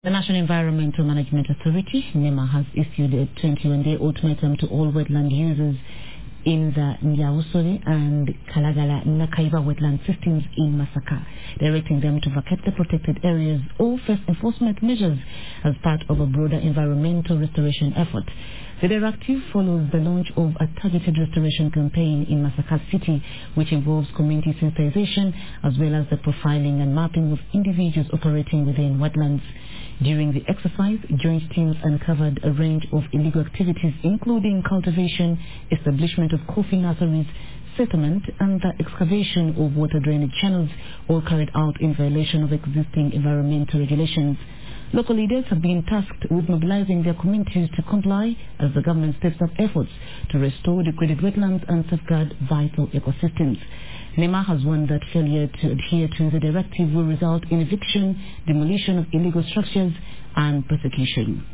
The National Environmental Management Authority, NEMA, has issued a 21-day ultimatum to all wetland users in the Nyausori and Kalagala Nakaiba wetland systems in Masaka, directing them to vacate the protected areas or face enforcement measures as part of a broader environmental restoration effort. The directive follows the launch of a targeted restoration campaign in Masaka City, which involves community sensitization as well as the profiling and mapping of individuals operating within wetlands. During the exercise, joint teams uncovered a range of illegal activities, including cultivation, establishment of coffee nurseries, settlement, and the excavation of water drainage channels, all carried out in violation of existing environmental regulations. Local leaders have been tasked with mobilizing their communities to comply as the government steps up efforts to restore degraded wetlands and safeguard vital ecosystems. NEMA has warned that failure to adhere to the directive will result in eviction, demolition of illegal structures, and persecution.